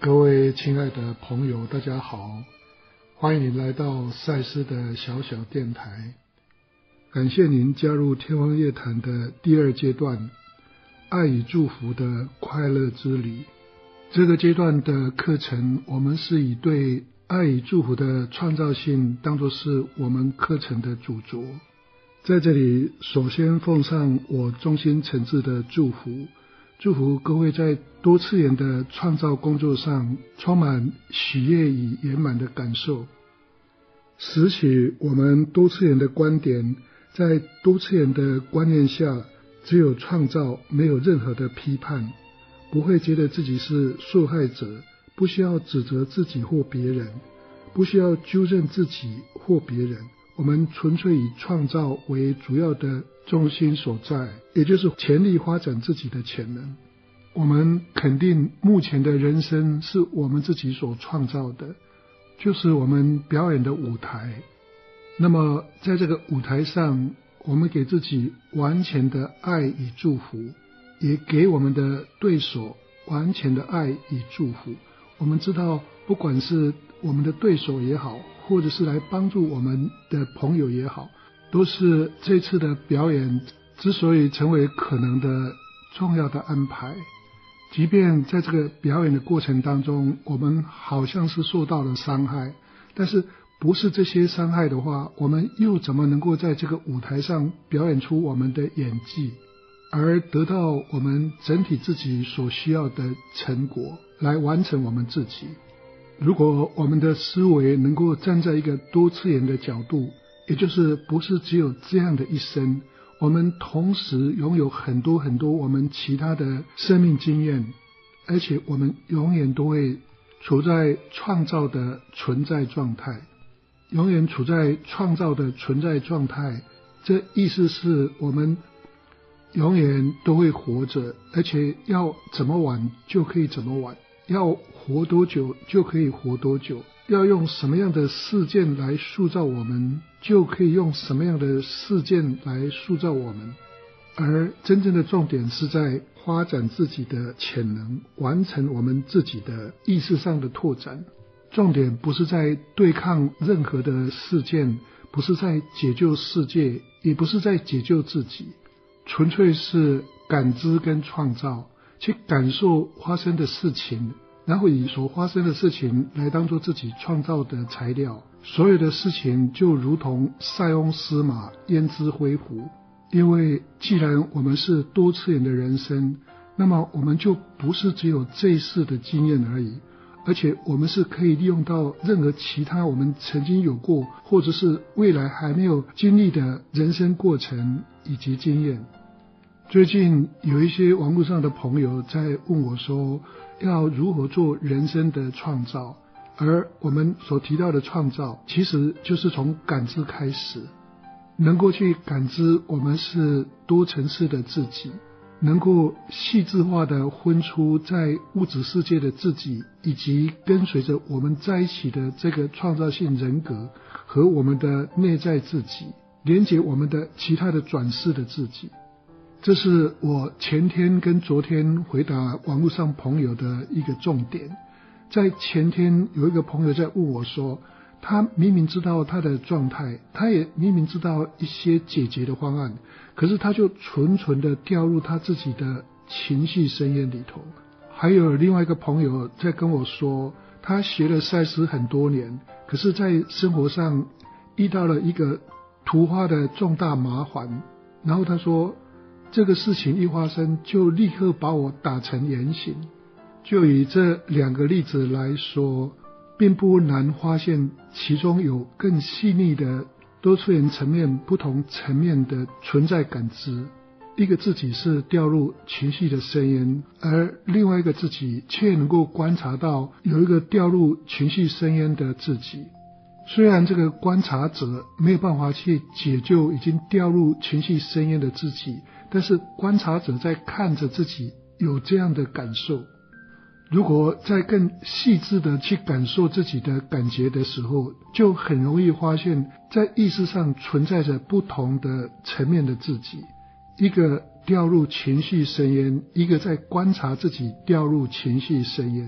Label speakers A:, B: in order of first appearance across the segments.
A: 各位亲爱的朋友，大家好，欢迎您来到赛斯的小小电台。感谢您加入天方夜谭的第二阶段，爱与祝福的快乐之旅。这个阶段的课程，我们是以对爱与祝福的创造性当作是我们课程的主轴。在这里，首先奉上我衷心诚挚的祝福，祝福各位在多次元的创造工作上充满喜悦与圆满的感受，拾起我们多次元的观点，在多次元的观念下，只有创造，没有任何的批判，不会觉得自己是受害者，不需要指责自己或别人，不需要纠正自己或别人，我们纯粹以创造为主要的中心所在，也就是全力发展自己的潜能。我们肯定目前的人生是我们自己所创造的，就是我们表演的舞台。那么在这个舞台上，我们给自己完全的爱与祝福，也给我们的对手完全的爱与祝福。我们知道，不管是我们的对手也好，或者是来帮助我们的朋友也好，都是这次的表演之所以成为可能的重要的安排。即便在这个表演的过程当中，我们好像是受到了伤害，但是不是这些伤害的话，我们又怎么能够在这个舞台上表演出我们的演技，而得到我们整体自己所需要的成果，来完成我们自己。如果我们的思维能够站在一个多次元的角度，也就是不是只有这样的一生，我们同时拥有很多很多我们其他的生命经验，而且我们永远都会处在创造的存在状态，永远处在创造的存在状态。这意思是我们永远都会活着，而且要怎么玩就可以怎么玩，要活多久就可以活多久，要用什么样的事件来塑造我们，就可以用什么样的事件来塑造我们。而真正的重点是在发展自己的潜能，完成我们自己的意识上的拓展。重点不是在对抗任何的事件，不是在解救世界，也不是在解救自己，纯粹是感知跟创造，去感受发生的事情，然后以所发生的事情来当作自己创造的材料。所有的事情就如同塞翁失马焉知非福，因为既然我们是多次元的人生，那么我们就不是只有这一世的经验而已，而且我们是可以利用到任何其他我们曾经有过或者是未来还没有经历的人生过程以及经验。最近有一些网络上的朋友在问我说，要如何做人生的创造，而我们所提到的创造其实就是从感知开始，能够去感知我们是多层次的自己，能够细致化的分出在物质世界的自己，以及跟随着我们在一起的这个创造性人格和我们的内在自己，连接我们的其他的转世的自己。这是我前天跟昨天回答网络上朋友的一个重点。在前天有一个朋友在问我说，他明明知道他的状态，他也明明知道一些解决的方案，可是他就纯纯的掉入他自己的情绪深渊里头。还有另外一个朋友在跟我说，他学了赛斯很多年，可是在生活上遇到了一个突发的重大麻烦，然后他说这个事情一发生就立刻把我打成原形。就以这两个例子来说，并不难发现其中有更细腻的多次元层面不同层面的存在感知。一个自己是掉入情绪的深渊，而另外一个自己却能够观察到有一个掉入情绪深渊的自己。虽然这个观察者没有办法去解救已经掉入情绪深渊的自己，但是观察者在看着自己有这样的感受。如果再更细致的去感受自己的感觉的时候，就很容易发现在意识上存在着不同的层面的自己，一个掉入情绪深渊，一个在观察自己掉入情绪深渊。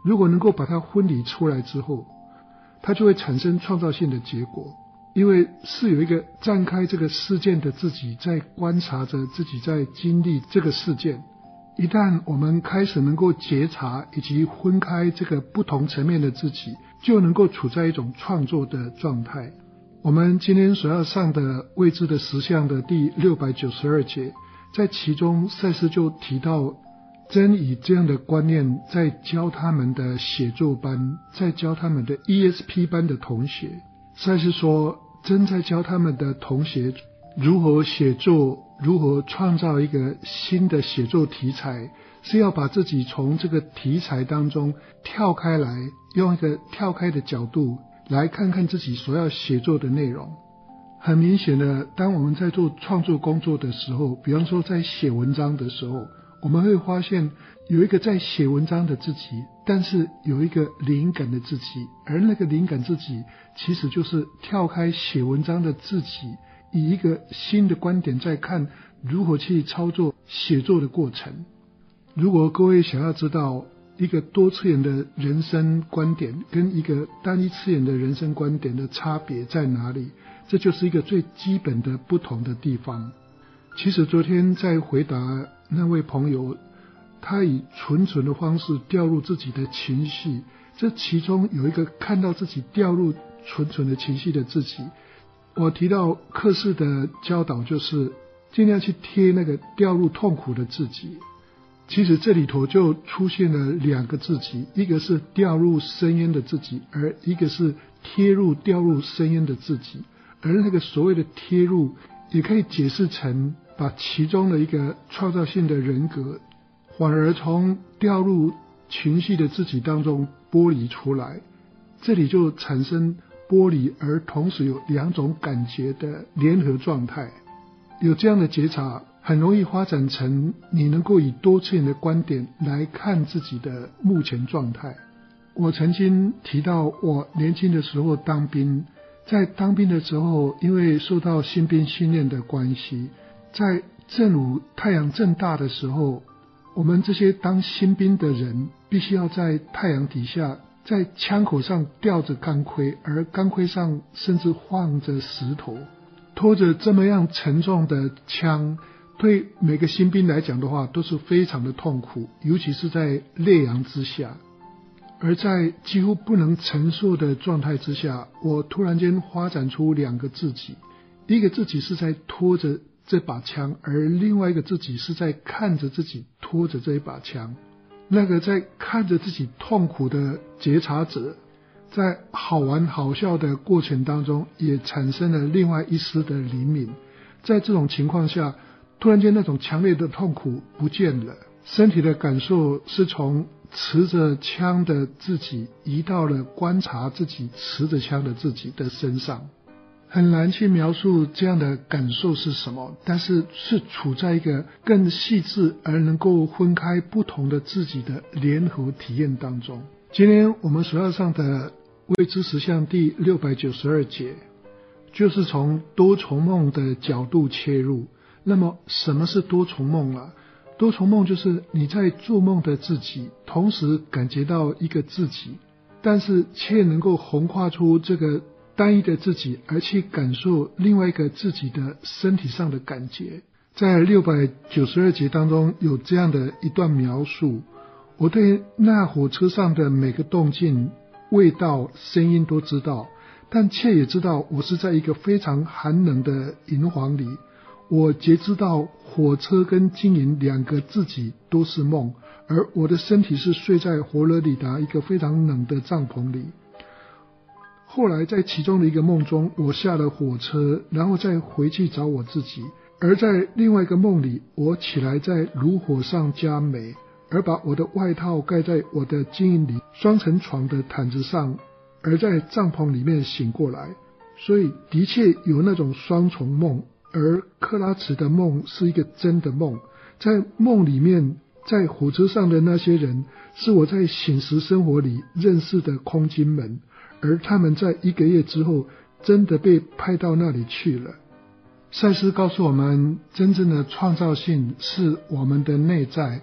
A: 如果能够把它分离出来之后，它就会产生创造性的结果。因为是有一个展开这个事件的自己在观察着自己在经历这个事件。一旦我们开始能够觉察以及分开这个不同层面的自己，就能够处在一种创作的状态。我们今天所要上的未知的实相的第692节，在其中赛斯就提到，真以这样的观念在教他们的写作班，在教他们的 ESP 班的同学。赛斯说，真在教他们的同学如何写作，如何创造一个新的写作题材，是要把自己从这个题材当中跳开来，用一个跳开的角度来看看自己所要写作的内容。很明显的，当我们在做创作工作的时候，比方说在写文章的时候，我们会发现有一个在写文章的自己，但是有一个灵感的自己，而那个灵感自己其实就是跳开写文章的自己，以一个新的观点在看如何去操作写作的过程。如果各位想要知道一个多次元的人生观点跟一个单一次元的人生观点的差别在哪里，这就是一个最基本的不同的地方。其实昨天在回答那位朋友，他以纯纯的方式掉入自己的情绪，这其中有一个看到自己掉入纯纯的情绪的自己。我提到课室的教导就是尽量去贴那个掉入痛苦的自己。其实这里头就出现了两个自己，一个是掉入深渊的自己，而一个是贴入掉入深渊的自己。而那个所谓的贴入也可以解释成把其中的一个创造性的人格反而从掉入情绪的自己当中剥离出来，这里就产生剥离而同时有两种感觉的联合状态。有这样的觉察，很容易发展成你能够以多次元的观点来看自己的目前状态。我曾经提到我年轻的时候当兵，在当兵的时候，因为受到新兵训练的关系，在正午太阳正大的时候，我们这些当新兵的人必须要在太阳底下，在枪口上吊着钢盔，而钢盔上甚至放着石头，拖着这么样沉重的枪，对每个新兵来讲的话都是非常的痛苦，尤其是在烈阳之下。而在几乎不能承受的状态之下，我突然间发展出两个自己，一个自己是在拖着这把枪，而另外一个自己是在看着自己拖着这一把枪。那个在看着自己痛苦的觉察者，在好玩好笑的过程当中也产生了另外一丝的灵敏。在这种情况下，突然间那种强烈的痛苦不见了，身体的感受是从持着枪的自己移到了观察自己持着枪的自己的身上。很难去描述这样的感受是什么，但是是处在一个更细致而能够分开不同的自己的联合体验当中。今天我们所要上的未知实相第692节，就是从多重梦的角度切入。那么什么是多重梦啊？多重梦就是你在做梦的自己，同时感觉到一个自己，但是却能够横跨出这个单一的自己，而去感受另外一个自己的身体上的感觉。在692节当中有这样的一段描述，我对那火车上的每个动静、味道、声音都知道，但却也知道我是在一个非常寒冷的营房里。我觉知到火车跟经营两个自己都是梦，而我的身体是睡在佛罗里达一个非常冷的帐篷里。后来在其中的一个梦中，我下了火车，然后再回去找我自己。而在另外一个梦里，我起来在炉火上加煤，而把我的外套盖在我的经营里双层床的毯子上，而在帐篷里面醒过来。所以的确有那种双重梦，而克拉茨的梦是一个真的梦。在梦里面，在火车上的那些人是我在醒时生活里认识的空军们，而他们在1个月之后真的被派到那里去了。赛斯告诉我们，真正的创造性是我们的内在，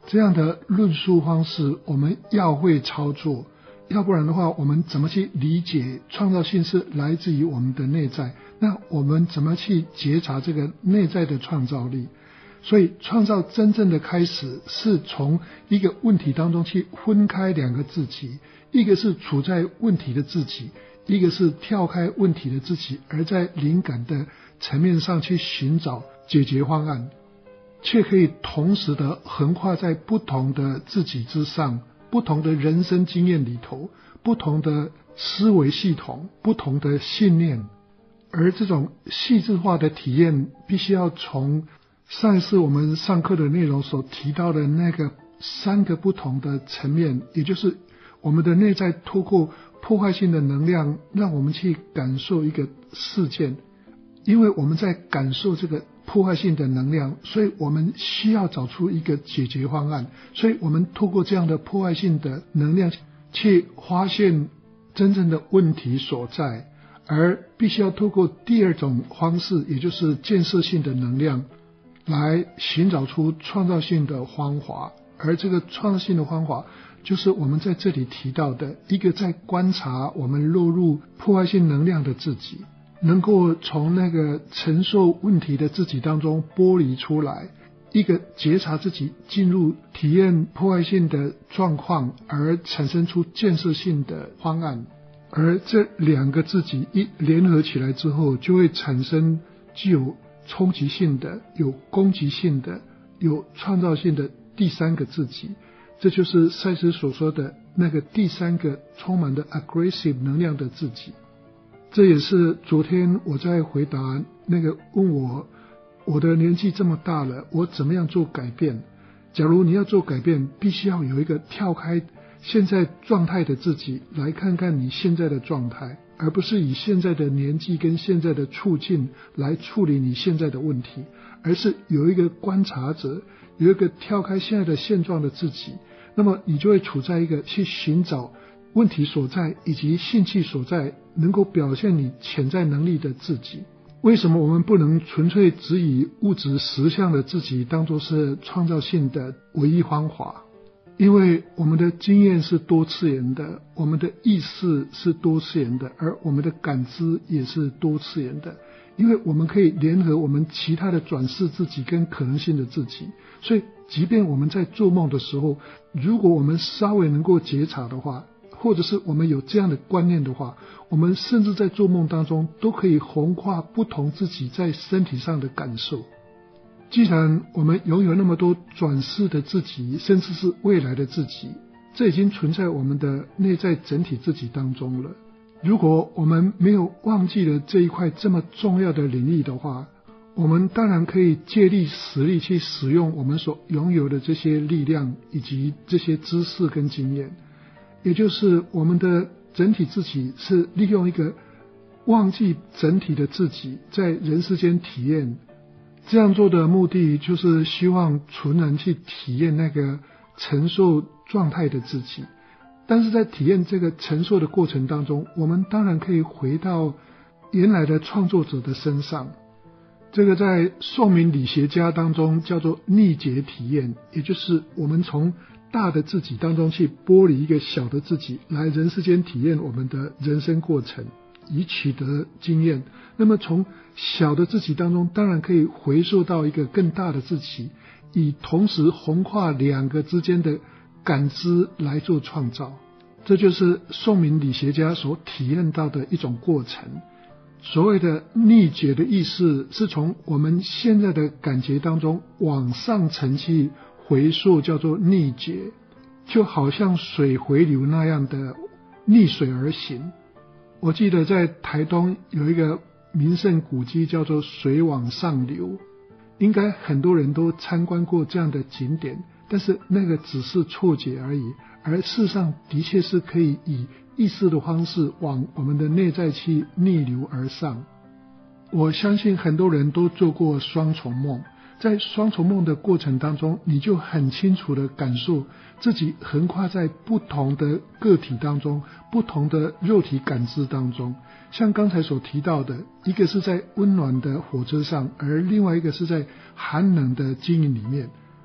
A: 这样的论述方式我们要会操作，要不然的话我们怎么去理解创造性是来自于我们的内在，那我们怎么去觉察这个内在的创造力？所以创造真正的开始是从一个问题当中去分开两个自己，一个是处在问题的自己，一个是跳开问题的自己，而在灵感的层面上去寻找解决方案，却可以同时的横跨在不同的自己之上，不同的人生经验里头，不同的思维系统，不同的信念。而这种细致化的体验必须要从上一次我们上课的内容所提到的那个3个不同的层面，也就是我们的内在透过破坏性的能量让我们去感受一个事件，因为我们在感受这个破坏性的能量，所以我们需要找出一个解决方案，所以我们透过这样的破坏性的能量去发现真正的问题所在，而必须要透过第二种方式，也就是建设性的能量来寻找出创造性的方法。而这个创造性的方法就是我们在这里提到的一个在观察我们落入破坏性能量的自己，能够从那个承受问题的自己当中剥离出来，一个觉察自己进入体验破坏性的状况而产生出建设性的方案。而这2个自己一联合起来之后，就会产生具有冲击性的、有攻击性的、有创造性的第3个自己。这就是赛斯所说的那个第3个充满的 aggressive 能量的自己。这也是昨天我在回答那个问我的年纪这么大了，我怎么样做改变？假如你要做改变，必须要有一个跳开现在状态的自己来看看你现在的状态，而不是以现在的年纪跟现在的处境来处理你现在的问题，而是有一个观察者，有一个跳开现在的现状的自己，那么你就会处在一个去寻找问题所在以及兴趣所在，能够表现你潜在能力的自己。为什么我们不能纯粹只以物质实相的自己当作是创造性的唯一方法？因为我们的经验是多次元的，我们的意识是多次元的，而我们的感知也是多次元的，因为我们可以联合我们其他的转世自己跟可能性的自己，所以即便我们在做梦的时候，如果我们稍微能够觉察的话，或者是我们有这样的观念的话，我们甚至在做梦当中都可以横跨不同自己在身体上的感受。既然我们拥有那么多转世的自己，甚至是未来的自己，这已经存在我们的内在整体自己当中了。如果我们没有忘记了这一块这么重要的领域的话，我们当然可以借力使力去使用我们所拥有的这些力量以及这些知识跟经验，也就是我们的整体自己是利用一个忘记整体的自己在人世间体验。这样做的目的就是希望纯然去体验那个承受状态的自己，但是在体验这个承受的过程当中，我们当然可以回到原来的创作者的身上。这个在宋明理学家当中叫做逆觉体验，也就是我们从大的自己当中去剥离一个小的自己，来人世间体验我们的人生过程，以取得经验。那么从小的自己当中当然可以回溯到一个更大的自己，以同时横跨2个之间的感知来做创造。这就是宋明理学家所体验到的一种过程。所谓的逆觉的意思是从我们现在的感觉当中往上层去回溯，叫做逆觉，就好像水回流那样的逆水而行。我记得在台东有一个名胜古迹叫做水往上流，应该很多人都参观过这样的景点，但是那个只是错觉而已，而事实上的确是可以以意识的方式往我们的内在去逆流而上。我相信很多人都做过双重梦，在双重梦的过程当中，你就很清楚的感受自己横跨在不同的个体当中，不同的肉体感知当中。像刚才所提到的，一个是在温暖的火车上，而另外一个是在寒冷的经营里面。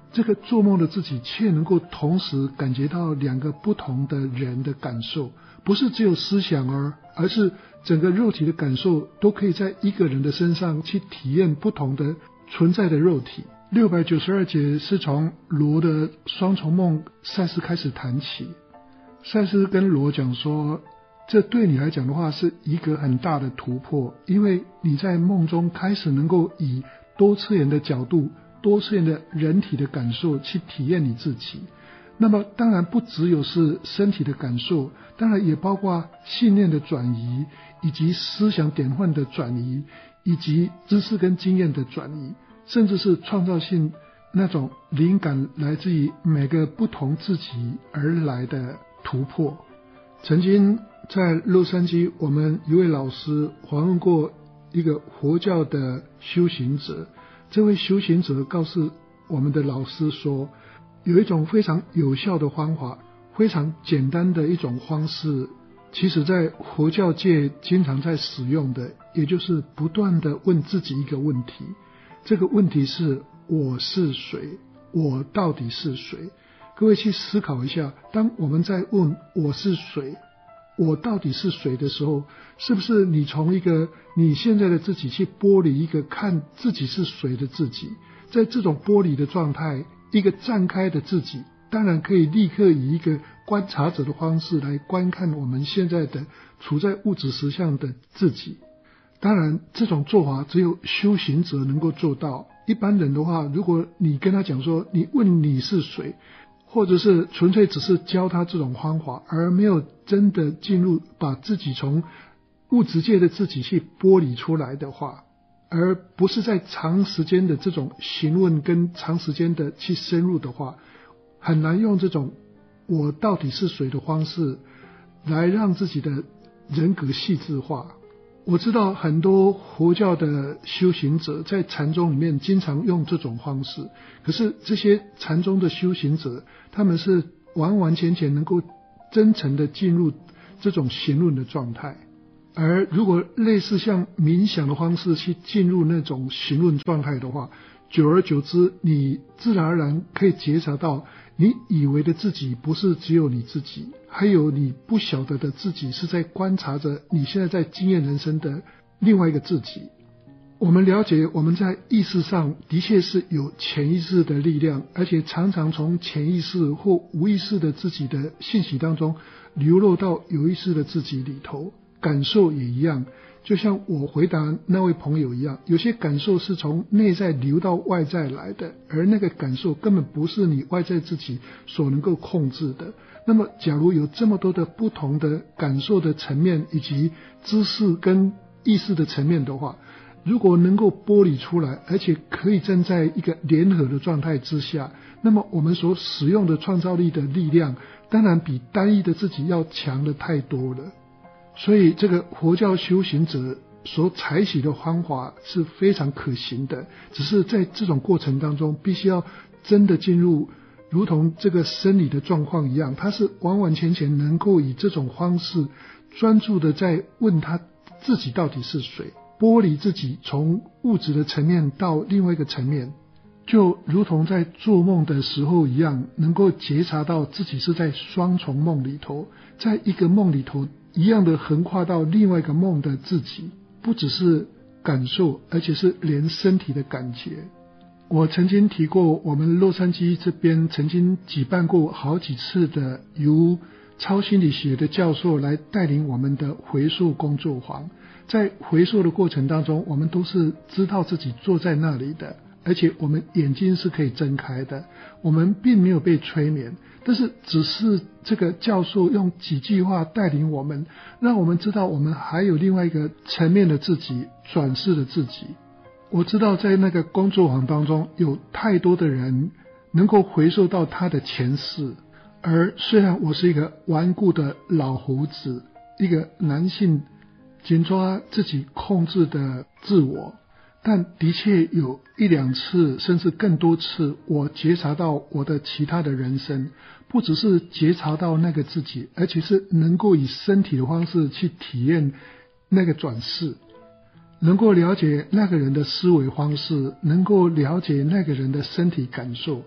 A: 这个做梦的自己却能够同时感觉到两个不同的人的感受，不是只有思想而是整个肉体的感受都可以在一个人的身上去体验不同的存在的肉体。692节是从罗的双重梦赛斯开始谈起。赛斯跟罗讲说，这对你来讲的话是一个很大的突破，因为你在梦中开始能够以多次元的角度、多次元的人体的感受去体验你自己。那么当然不只有是身体的感受，当然也包括信念的转移，以及思想典范的转移，以及知识跟经验的转移，甚至是创造性那种灵感来自于每个不同自己而来的突破。曾经在洛杉矶，我们一位老师访问过一个佛教的修行者，这位修行者告诉我们的老师说，有一种非常有效的方法，非常简单的一种方式，其实在佛教界经常在使用的，也就是不断的问自己一个问题，这个问题是我是谁？我到底是谁？各位去思考一下，当我们在问我是谁？我到底是谁的时候，是不是你从一个你现在的自己去剥离一个看自己是谁的自己？在这种剥离的状态，一个绽开的自己，当然可以立刻以一个观察者的方式来观看我们现在的处在物质实相的自己。当然这种做法只有修行者能够做到，一般人的话，如果你跟他讲说你问你是谁，或者是纯粹只是教他这种方法，而没有真的进入把自己从物质界的自己去剥离出来的话，而不是在长时间的这种询问跟长时间的去深入的话，很难用这种我到底是谁的方式来让自己的人格细致化。我知道很多佛教的修行者在禅宗里面经常用这种方式，可是这些禅宗的修行者，他们是完完全全能够真诚的进入这种询问的状态。而如果类似像冥想的方式去进入那种询问状态的话，久而久之，你自然而然可以觉察到，你以为的自己不是只有你自己，还有你不晓得的自己是在观察着你现在在经验人生的另外一个自己。我们了解我们在意识上的确是有潜意识的力量，而且常常从潜意识或无意识的自己的信息当中流落到有意识的自己里头。感受也一样，就像我回答那位朋友一样，有些感受是从内在流到外在来的，而那个感受根本不是你外在自己所能够控制的。那么假如有这么多的不同的感受的层面，以及知识跟意识的层面的话，如果能够剥离出来，而且可以站在一个联合的状态之下，那么我们所使用的创造力的力量，当然比单一的自己要强的太多了。所以这个佛教修行者所采取的方法是非常可行的，只是在这种过程当中必须要真的进入如同这个生理的状况一样，他是完完全全能够以这种方式专注的在问他自己到底是谁，剥离自己从物质的层面到另外一个层面，就如同在做梦的时候一样，能够觉察到自己是在双重梦里头，在一个梦里头一样的横跨到另外一个梦的自己，不只是感受，而且是连身体的感觉。我曾经提过，我们洛杉矶这边曾经举办过好几次的由超心理学的教授来带领我们的回溯工作坊。在回溯的过程当中，我们都是知道自己坐在那里的，而且我们眼睛是可以睁开的，我们并没有被催眠，但是只是这个教授用几句话带领我们，让我们知道我们还有另外一个层面的自己，转世的自己。我知道在那个工作坊当中，有太多的人能够回溯到他的前世，而虽然我是一个顽固的老猴子，一个男性紧抓自己控制的自我，但的确有一两次甚至更多次，我觉察到我的其他的人生，不只是觉察到那个自己，而且是能够以身体的方式去体验那个转世，能够了解那个人的思维方式，能够了解那个人的身体感受。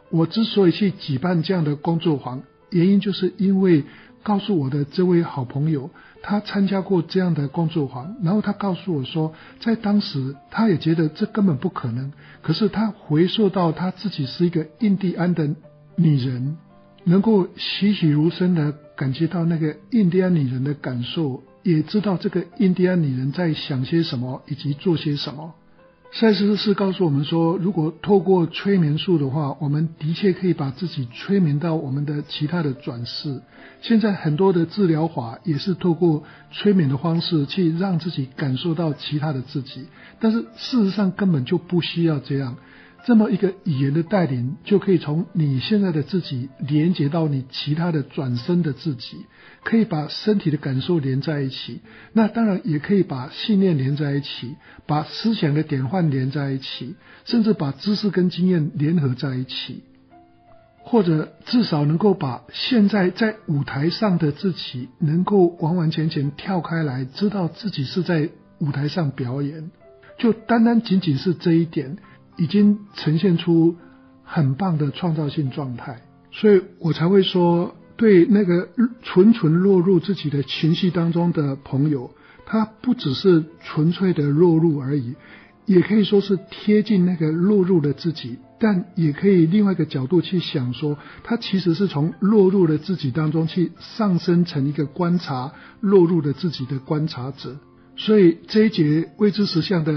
A: 我之所以去举办这样的工作坊，原因就是因为告诉我的这位好朋友，他参加过这样的工作坊，然后他告诉我说，在当时他也觉得这根本不可能，可是他回溯到他自己是一个印第安的女人，能够栩栩如生的感觉到那个印第安女人的感受，也知道这个印第安女人在想些什么以及做些什么。赛斯是告诉我们说，如果透过催眠术的话，我们的确可以把自己催眠到我们的其他的转世。现在很多的治疗法也是透过催眠的方式去让自己感受到其他的自己，但是事实上根本就不需要这样。这么一个语言的带领，就可以从你现在的自己连接到你其他的转生的自己，可以把身体的感受连在一起，那当然也可以把信念连在一起，把思想的典范连在一起，甚至把知识跟经验联合在一起，或者至少能够把现在在舞台上的自己能够完完全全跳开来，知道自己是在舞台上表演，就单单仅仅是这一点已经呈现出很棒的创造性状态。所以我才会说，对那个纯落入自己的情绪当中的朋友，他不只是纯粹的落入而已，也可以说是贴近那个落入的自己，但也可以另外一个角度去想说，他其实是从落入的自己当中去上升成一个观察落入的自己的观察者。所以这一节未知实相的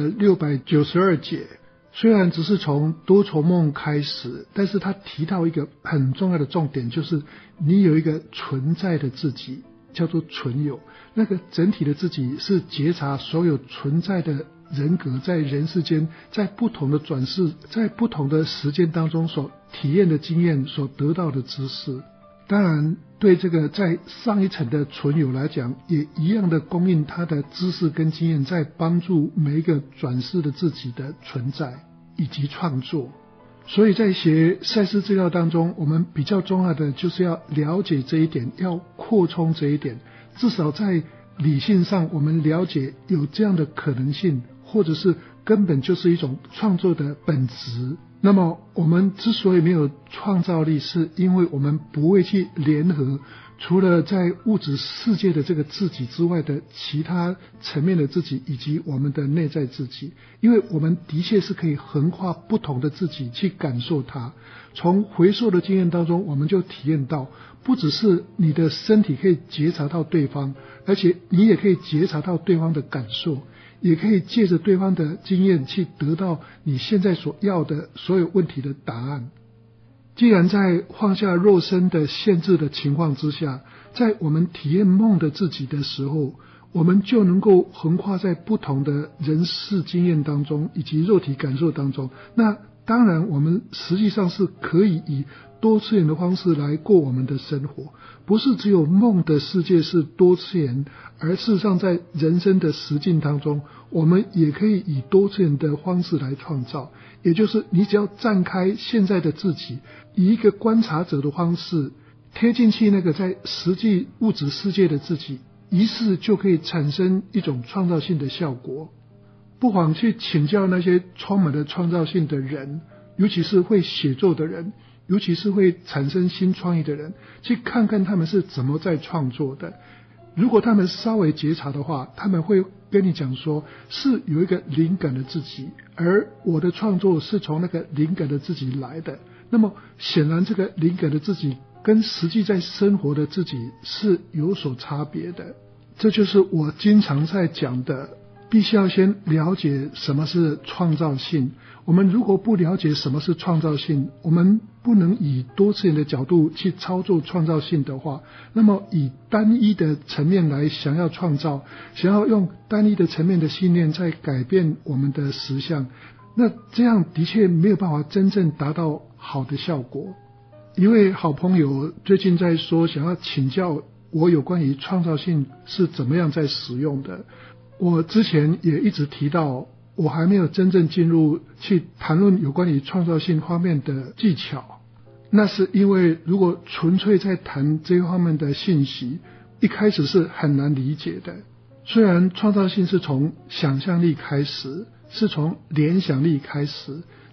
A: 692节，虽然只是从多重梦开始，但是他提到一个很重要的重点，就是你有一个存在的自己，叫做存有。那个整体的自己是觉察所有存在的人格在人世间，在不同的转世，在不同的时间当中所体验的经验，所得到的知识。当然对这个在上一层的存有来讲，也一样的供应他的知识跟经验，在帮助每一个转世的自己的存在以及创作。所以在学赛斯资料当中，我们比较重要的就是要了解这一点，要扩充这一点，至少在理性上我们了解有这样的可能性，或者是根本就是一种创作的本质。那么我们之所以没有创造力，是因为我们不会去联合除了在物质世界的这个自己之外的其他层面的自己，以及我们的内在自己。因为我们的确是可以横跨不同的自己去感受它。从回溯的经验当中，我们就体验到，不只是你的身体可以觉察到对方，而且你也可以觉察到对方的感受，也可以借着对方的经验去得到你现在所要的所有问题的答案。既然在放下肉身的限制的情况之下，在我们体验梦的自己的时候，我们就能够横跨在不同的人事经验当中以及肉体感受当中。那当然我们实际上是可以以多次元的方式来过我们的生活，不是只有梦的世界是多次元，而事实上在人生的实境当中，我们也可以以多次元的方式来创造。也就是你只要站开现在的自己，以一个观察者的方式贴进去那个在实际物质世界的自己，于是就可以产生一种创造性的效果。不妨去请教那些充满了创造性的人，尤其是会写作的人，尤其是会产生新创意的人，去看看他们是怎么在创作的。如果他们稍微觉察的话，他们会跟你讲说，是有一个灵感的自己，而我的创作是从那个灵感的自己来的。那么显然这个灵感的自己跟实际在生活的自己是有所差别的。这就是我经常在讲的，必须要先了解什么是创造性。我们如果不了解什么是创造性，我们不能以多次元的角度去操作创造性的话，那么以单一的层面来想要创造，想要用单一的层面的信念在改变我们的实相，那这样的确没有办法真正达到好的效果。一位好朋友最近在说，想要请教我有关于创造性是怎么样在使用的。我之前也一直提到，我还没有真正进入去谈论有关于创造性方面的技巧。那是因为如果纯粹在谈这方面的信息，一开始是很难理解的。虽然创造性是从想象力开始，是从联想力开始，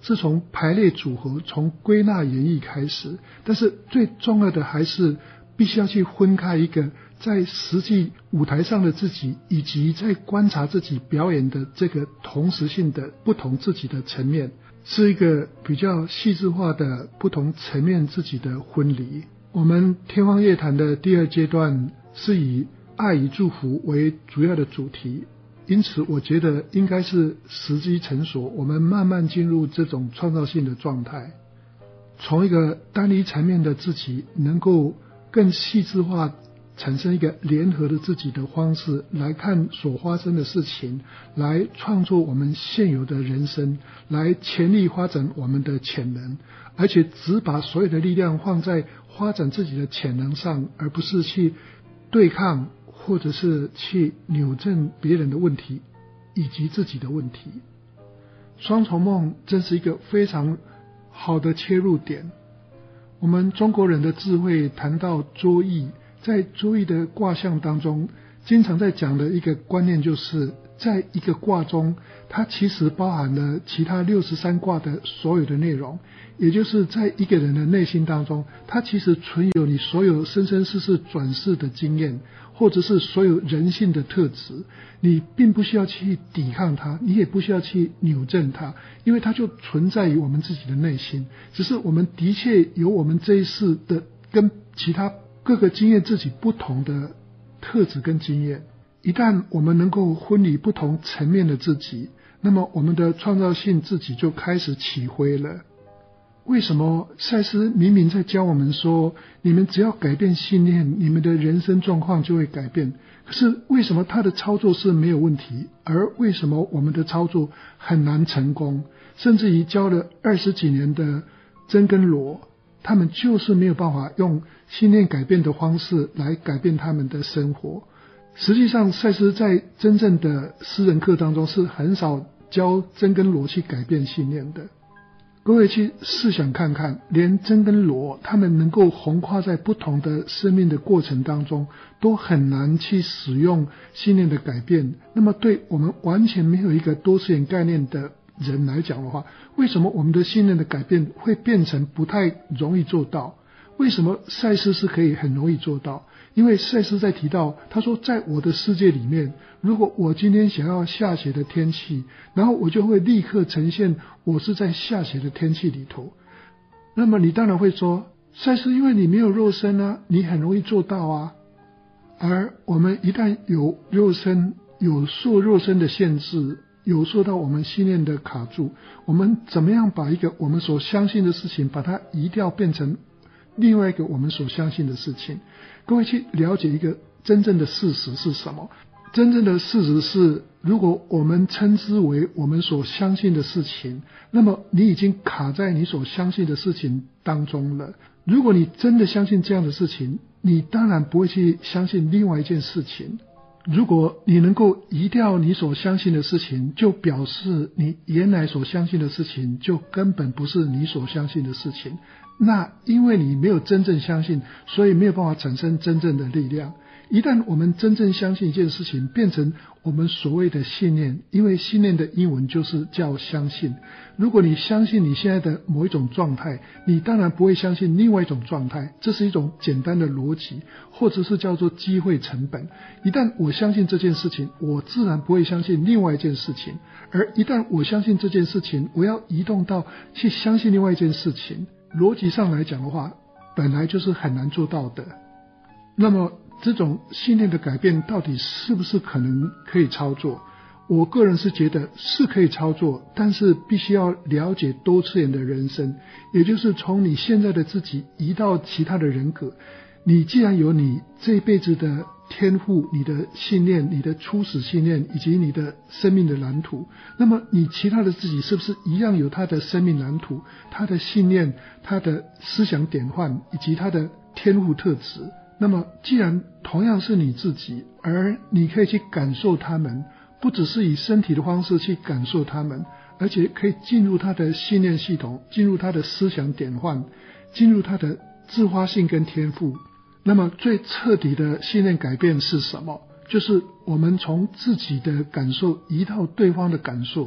A: 是从排列组合，从归纳演绎开始，但是最重要的还是必须要去分开一个在实际舞台上的自己，以及在观察自己表演的这个同时性的不同自己的层面，是一个比较细致化的不同层面自己的分离。我们天方夜谭的第二阶段是以爱与祝福为主要的主题，因此我觉得应该是时机成熟，我们慢慢进入这种创造性的状态，从一个单一层面的自己能够更细致化，产生一个联合的自己的方式来看所发生的事情，来创作我们现有的人生，来全力发展我们的潜能，而且只把所有的力量放在发展自己的潜能上，而不是去对抗或者是去扭正别人的问题以及自己的问题。双重梦真是一个非常好的切入点。我们中国人的智慧谈到周易，在周易的卦象当中经常在讲的一个观念，就是在一个卦中它其实包含了其他63卦的所有的内容，也就是在一个人的内心当中，它其实存有你所有生生世世转世的经验，或者是所有人性的特质，你并不需要去抵抗它，你也不需要去扭正它，因为它就存在于我们自己的内心，只是我们的确有我们这一世的跟其他各个经验自己不同的特质跟经验。一旦我们能够分离不同层面的自己，那么我们的创造性自己就开始起飞了。为什么赛斯明明在教我们说，你们只要改变信念，你们的人生状况就会改变，可是为什么他的操作是没有问题，而为什么我们的操作很难成功？甚至于教了20几年的曾跟罗，他们就是没有办法用信念改变的方式来改变他们的生活。实际上赛斯在真正的私人课当中是很少教曾跟罗去改变信念的。各位去试想看看，连曾跟罗他们能够横跨在不同的生命的过程当中，都很难去使用信念的改变。那么对我们完全没有一个多次元概念的人来讲的话，为什么我们的信念的改变会变成不太容易做到？为什么赛斯是可以很容易做到？因为赛斯在提到，他说在我的世界里面，如果我今天想要下雪的天气，然后我就会立刻呈现我是在下雪的天气里头。那么你当然会说，赛斯因为你没有肉身啊，你很容易做到啊。而我们一旦有肉身，有受肉身的限制，有受到我们信念的卡住，我们怎么样把一个我们所相信的事情把它移掉，变成另外一个我们所相信的事情？各位去了解一个真正的事实是什么？真正的事实是，如果我们称之为我们所相信的事情，那么你已经卡在你所相信的事情当中了。如果你真的相信这样的事情，你当然不会去相信另外一件事情。如果你能够移掉你所相信的事情，就表示你原来所相信的事情就根本不是你所相信的事情。那因为你没有真正相信，所以没有办法产生真正的力量。一旦我们真正相信一件事情，变成我们所谓的信念，因为信念的英文就是叫相信。如果你相信你现在的某一种状态，你当然不会相信另外一种状态，这是一种简单的逻辑，或者是叫做机会成本。一旦我相信这件事情，我自然不会相信另外一件事情，而一旦我相信这件事情，我要移动到去相信另外一件事情，逻辑上来讲的话，本来就是很难做到的。那么这种信念的改变到底是不是可能可以操作？我个人是觉得是可以操作，但是必须要了解多次元的人生，也就是从你现在的自己移到其他的人格。你既然有你这一辈子的天赋，你的信念，你的初始信念，以及你的生命的蓝图，那么你其他的自己是不是一样有他的生命蓝图，他的信念，他的思想典范，以及他的天赋特质？那么既然同样是你自己，而你可以去感受他们，不只是以身体的方式去感受他们，而且可以进入他的信念系统，进入他的思想典范，进入他的自发性跟天赋。那么最彻底的信念改变是什么？就是我们从自己的感受移到对方的感受，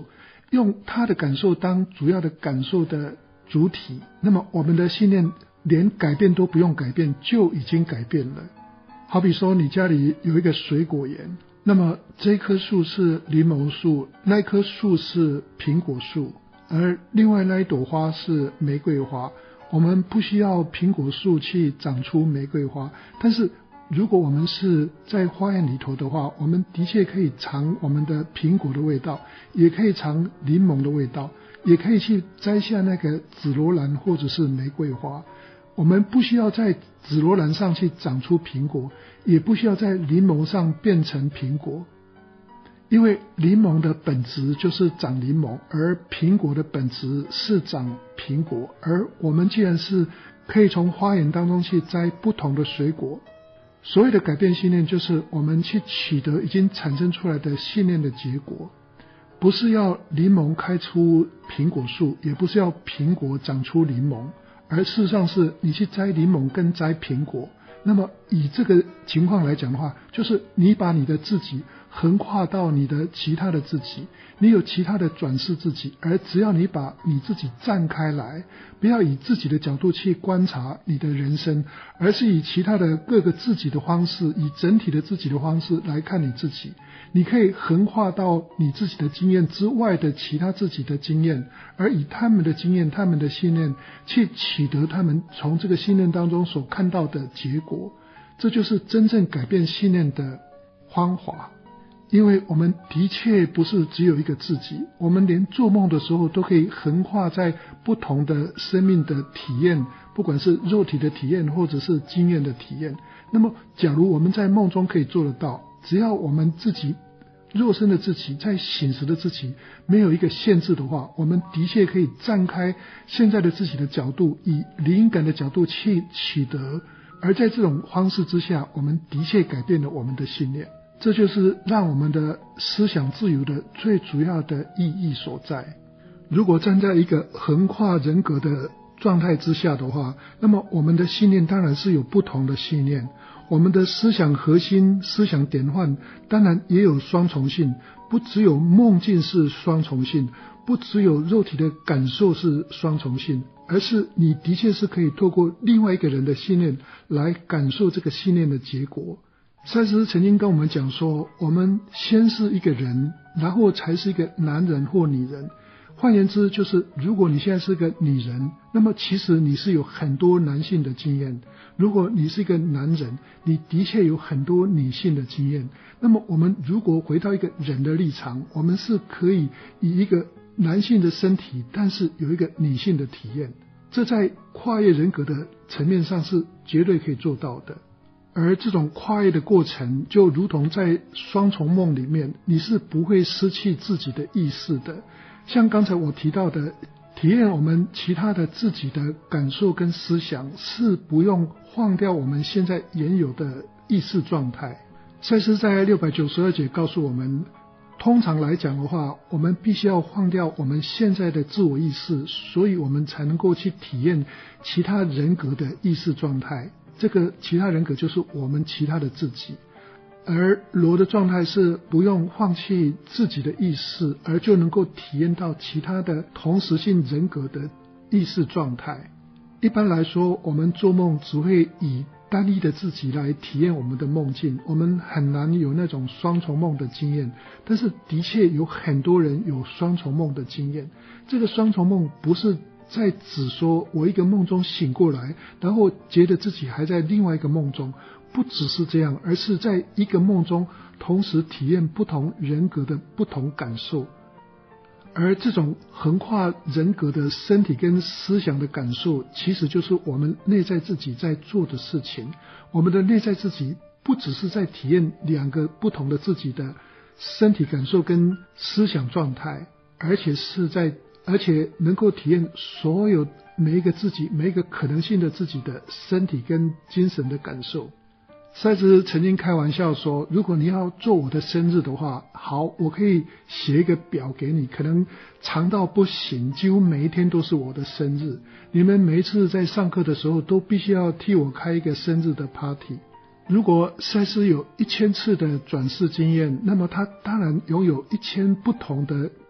A: 用他的感受当主要的感受的主体，那么我们的信念连改变都不用改变，就已经改变了。好比说你家里有一个水果园，那么这棵树是柠檬树，那棵树是苹果树，而另外那一朵花是玫瑰花。我们不需要苹果树去长出玫瑰花，但是如果我们是在花园里头的话，我们的确可以尝我们的苹果的味道，也可以尝柠檬的味道，也可以去摘下那个紫罗兰或者是玫瑰花。我们不需要在紫罗兰上去长出苹果，也不需要在柠檬上变成苹果，因为柠檬的本质就是长柠檬，而苹果的本质是长苹果。而我们既然是可以从花园当中去摘不同的水果，所谓的改变信念就是我们去取得已经产生出来的信念的结果，不是要柠檬开出苹果树，也不是要苹果长出柠檬，而事实上是你去摘柠檬跟摘苹果。那么以这个情况来讲的话，就是你把你的自己横跨到你的其他的自己，你有其他的转世自己，而只要你把你自己站开来，不要以自己的角度去观察你的人生，而是以其他的各个自己的方式，以整体的自己的方式来看你自己，你可以横跨到你自己的经验之外的其他自己的经验，而以他们的经验，他们的信念去取得他们从这个信念当中所看到的结果。这就是真正改变信念的方法。因为我们的确不是只有一个自己，我们连做梦的时候都可以横跨在不同的生命的体验，不管是肉体的体验或者是经验的体验。那么假如我们在梦中可以做得到，只要我们自己肉身的自己在醒时的自己没有一个限制的话，我们的确可以站开现在的自己的角度，以灵感的角度去取得，而在这种方式之下，我们的确改变了我们的信念。这就是让我们的思想自由的最主要的意义所在。如果站在一个横跨人格的状态之下的话，那么我们的信念当然是有不同的信念，我们的思想核心、思想典范当然也有双重性，不只有梦境是双重性，不只有肉体的感受是双重性，而是你的确是可以透过另外一个人的信念来感受这个信念的结果。赛斯曾经跟我们讲说，我们先是一个人，然后才是一个男人或女人。换言之，就是如果你现在是个女人，那么其实你是有很多男性的经验；如果你是一个男人，你的确有很多女性的经验。那么我们如果回到一个人的立场，我们是可以以一个男性的身体，但是有一个女性的体验，这在跨越人格的层面上是绝对可以做到的。而这种跨越的过程就如同在双重梦里面，你是不会失去自己的意识的。像刚才我提到的，体验我们其他的自己的感受跟思想，是不用放掉我们现在原有的意识状态。赛斯在692节告诉我们，通常来讲的话，我们必须要放掉我们现在的自我意识，所以我们才能够去体验其他人格的意识状态。这个其他人格就是我们其他的自己，而罗的状态是不用放弃自己的意识，而就能够体验到其他的同时性人格的意识状态。一般来说，我们做梦只会以单一的自己来体验我们的梦境，我们很难有那种双重梦的经验。但是的确有很多人有双重梦的经验。这个双重梦不是在只说我一个梦中醒过来，然后觉得自己还在另外一个梦中，不只是这样，而是在一个梦中同时体验不同人格的不同感受。而这种横跨人格的身体跟思想的感受，其实就是我们内在自己在做的事情。我们的内在自己不只是在体验两个不同的自己的身体感受跟思想状态，而且能够体验所有每一个自己，每一个可能性的自己的身体跟精神的感受。赛斯曾经开玩笑说，如果你要做我的生日的话，好，我可以写一个表给你，可能长到不行，几乎每一天都是我的生日，你们每一次在上课的时候都必须要替我开一个生日的 party。 如果赛斯有1000次的转世经验，那么他当然拥有1000不同的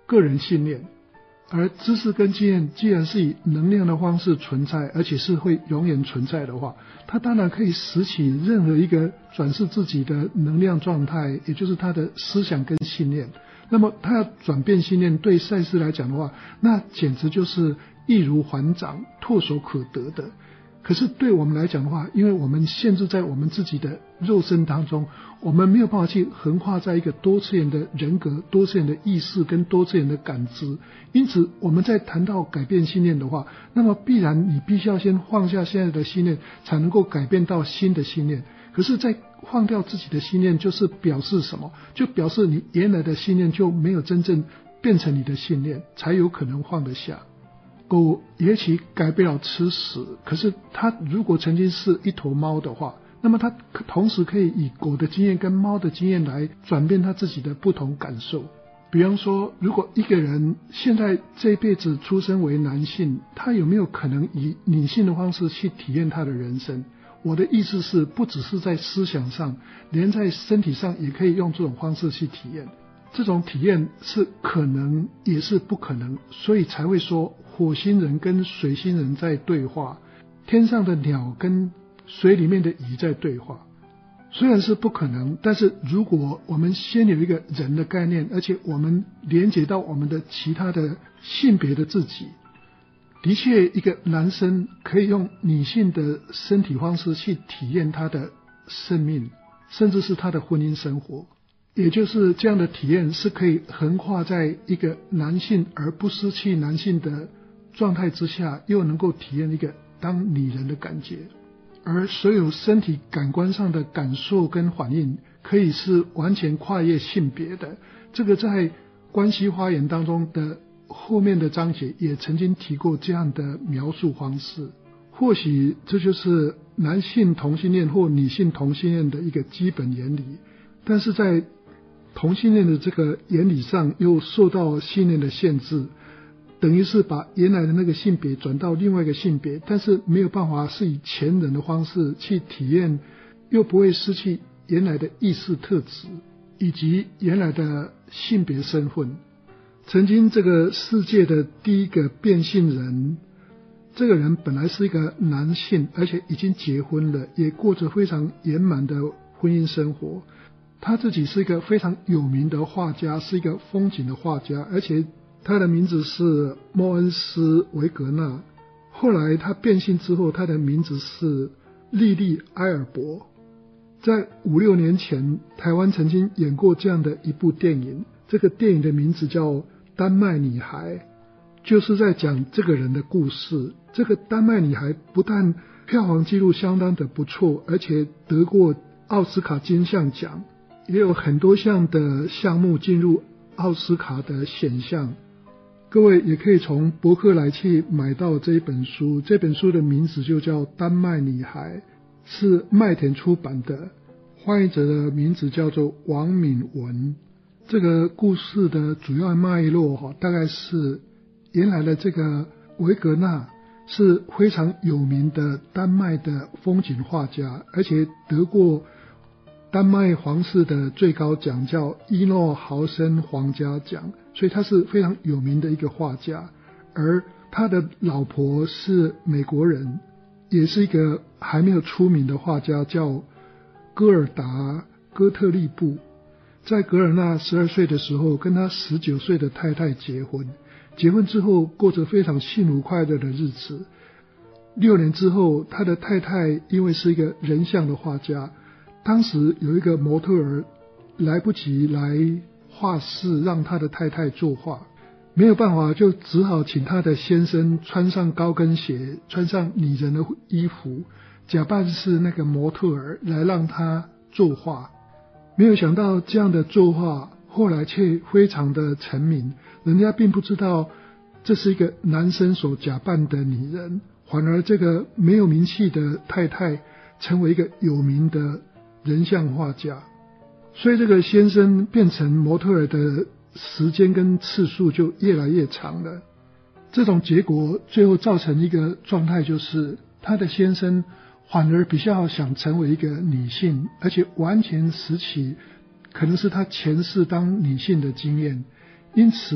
A: 个人信念。而知识跟经验既然是以能量的方式存在，而且是会永远存在的话，它当然可以拾起任何一个转世自己的能量状态，也就是他的思想跟信念。那么他要转变信念，对赛斯来讲的话，那简直就是易如反掌，唾手可得的。可是对我们来讲的话，因为我们限制在我们自己的肉身当中，我们没有办法去横跨在一个多次元的人格、多次元的意识跟多次元的感知，因此我们在谈到改变信念的话，那么必然你必须要先放下现在的信念，才能够改变到新的信念。可是在放掉自己的信念，就是表示什么？就表示你原来的信念就没有真正变成你的信念，才有可能放得下。狗也许改不了吃屎，可是它如果曾经是一头猫的话，那么它同时可以以狗的经验跟猫的经验来转变它自己的不同感受。比方说，如果一个人现在这辈子出生为男性，他有没有可能以女性的方式去体验他的人生？我的意思是，不只是在思想上，连在身体上也可以用这种方式去体验。这种体验是可能也是不可能，所以才会说火星人跟水星人在对话，天上的鸟跟水里面的鱼在对话。虽然是不可能，但是如果我们先有一个人的概念，而且我们连接到我们的其他的性别的自己，的确一个男生可以用女性的身体方式去体验他的生命，甚至是他的婚姻生活。也就是这样的体验是可以横跨在一个男性而不失去男性的状态之下，又能够体验一个当女人的感觉。而所有身体感官上的感受跟反应可以是完全跨越性别的，这个在关系花园当中的后面的章节也曾经提过这样的描述方式。或许这就是男性同性恋或女性同性恋的一个基本原理，但是在同性恋的这个原理上又受到信念的限制，等于是把原来的那个性别转到另外一个性别，但是没有办法是以前人的方式去体验，又不会失去原来的意识特质以及原来的性别身份。曾经这个世界的第一个变性人，这个人本来是一个男性，而且已经结婚了，也过着非常圆满的婚姻生活。他自己是一个非常有名的画家，是一个风景的画家，而且他的名字是莫恩斯维格纳。后来他变性之后，他的名字是莉莉埃尔伯。在5-6年前，台湾曾经演过这样的一部电影，这个电影的名字叫《丹麦女孩》，就是在讲这个人的故事。这个丹麦女孩不但票房纪录相当的不错，而且得过奥斯卡金像奖，也有很多项的项目进入奥斯卡的选项。各位也可以从博客来去买到这一本书，这本书的名字就叫《丹麦女孩》，是麦田出版的，翻译者的名字叫做王敏文。这个故事的主要脉络大概是原来的这个维格纳是非常有名的丹麦的风景画家，而且得过丹麦皇室的最高奖叫伊诺豪森皇家奖，所以他是非常有名的一个画家。而他的老婆是美国人，也是一个还没有出名的画家，叫戈尔达·哥特利布。在格尔纳12岁的时候跟他19岁的太太结婚，结婚之后过着非常幸福快乐的日子。6年之后，他的太太因为是一个人像的画家，当时有一个模特儿来不及来画室让他的太太作画，没有办法，就只好请他的先生穿上高跟鞋，穿上女人的衣服，假扮是那个模特儿来让他作画。没有想到这样的作画后来却非常的成名，人家并不知道这是一个男生所假扮的女人，反而这个没有名气的太太成为一个有名的人像画家。所以这个先生变成模特儿的时间跟次数就越来越长了。这种结果最后造成一个状态，就是他的先生反而比较想成为一个女性，而且完全拾起可能是他前世当女性的经验，因此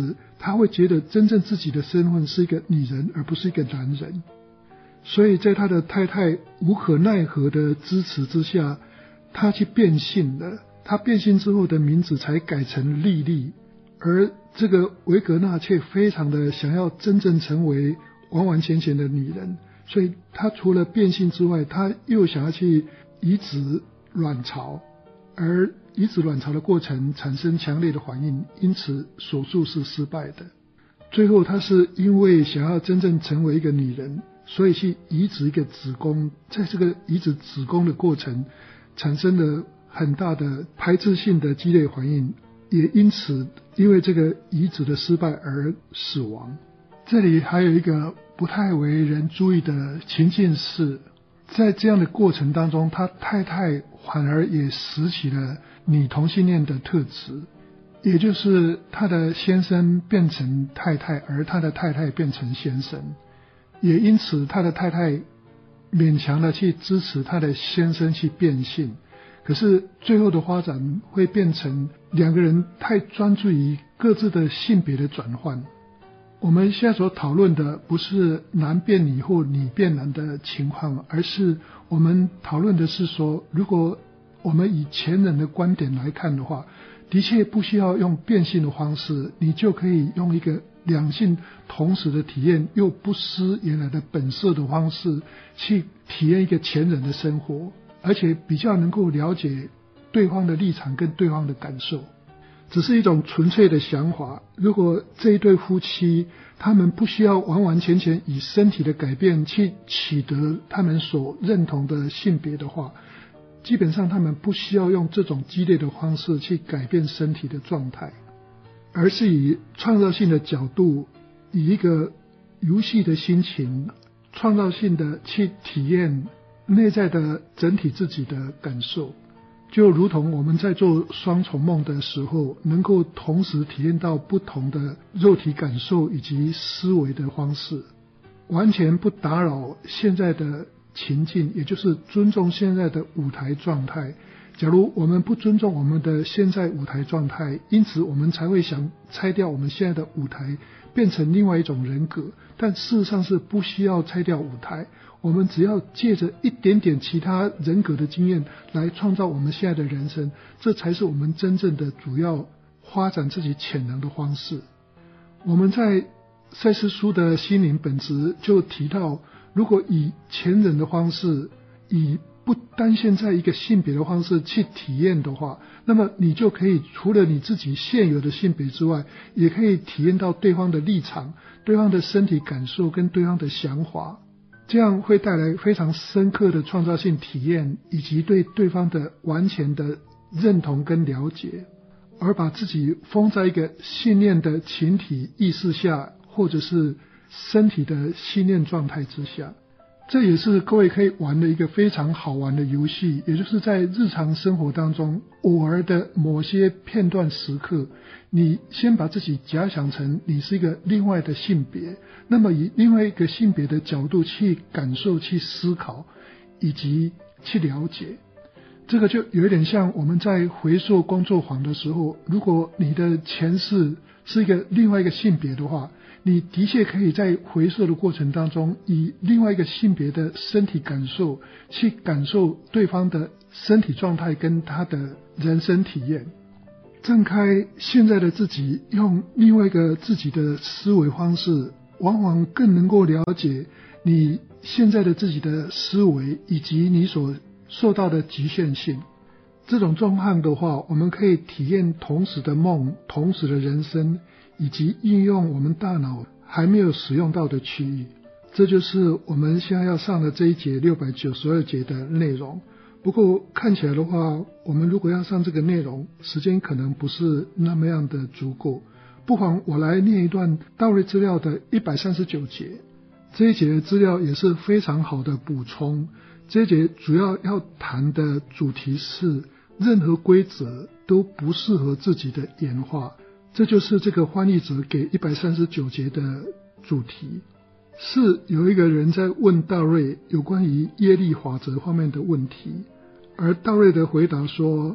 A: 他会觉得真正自己的身份是一个女人而不是一个男人，所以在他的太太无可奈何的支持之下，他去变性了。他变性之后的名字才改成莉莉，而这个维格纳却非常的想要真正成为完完全全的女人，所以他除了变性之外，他又想要去移植卵巢，而移植卵巢的过程产生强烈的反应，因此手术是失败的。最后他是因为想要真正成为一个女人，所以去移植一个子宫，在这个移植子宫的过程产生了很大的排斥性的激烈反应，也因此因为这个移植的失败而死亡。这里还有一个不太为人注意的情境是，在这样的过程当中，他太太反而也拾起了女同性恋的特质，也就是他的先生变成太太，而他的太太变成先生，也因此他的太太勉强的去支持他的先生去变性，可是最后的发展会变成两个人太专注于各自的性别的转换。我们现在所讨论的不是男变女或女变男的情况，而是我们讨论的是说，如果我们以前人的观点来看的话，的确不需要用变性的方式，你就可以用一个两性同时的体验，又不失原来的本色的方式去体验一个前人的生活，而且比较能够了解对方的立场跟对方的感受。只是一种纯粹的想法，如果这一对夫妻他们不需要完完全全以身体的改变去取得他们所认同的性别的话，基本上他们不需要用这种激烈的方式去改变身体的状态，而是以创造性的角度，以一个游戏的心情，创造性的去体验内在的整体自己的感受。就如同我们在做双重梦的时候，能够同时体验到不同的肉体感受以及思维的方式，完全不打扰现在的情境，也就是尊重现在的舞台状态。假如我们不尊重我们的现在舞台状态，因此我们才会想拆掉我们现在的舞台，变成另外一种人格，但事实上是不需要拆掉舞台，我们只要借着一点点其他人格的经验来创造我们现在的人生，这才是我们真正的主要发展自己潜能的方式。我们在赛斯书的心灵本质就提到，如果以前人的方式，以不单限在一个性别的方式去体验的话，那么你就可以除了你自己现有的性别之外，也可以体验到对方的立场、对方的身体感受跟对方的想法，这样会带来非常深刻的创造性体验，以及对对方的完全的认同跟了解，而把自己封在一个信念的群体意识下，或者是身体的信念状态之下。这也是各位可以玩的一个非常好玩的游戏，也就是在日常生活当中偶尔的某些片段时刻，你先把自己假想成你是一个另外的性别，那么以另外一个性别的角度去感受、去思考以及去了解。这个就有点像我们在回溯工作坊的时候，如果你的前世是一个另外一个性别的话，你的确可以在回溯的过程当中，以另外一个性别的身体感受去感受对方的身体状态跟他的人生体验。睁开现在的自己，用另外一个自己的思维方式，往往更能够了解你现在的自己的思维以及你所受到的局限性。这种状况的话，我们可以体验同时的梦、同时的人生，以及运用我们大脑还没有使用到的区域。这就是我们现在要上的这一节692节的内容。不过看起来的话，我们如果要上这个内容，时间可能不是那么样的足够。不妨我来念一段道瑞资料的139节。这一节的资料也是非常好的补充。这一节主要要谈的主题是任何规则都不适合自己的演化，这就是这个翻译者给139节的主题。是有一个人在问道瑞有关于业力法则方面的问题，而道瑞的回答说，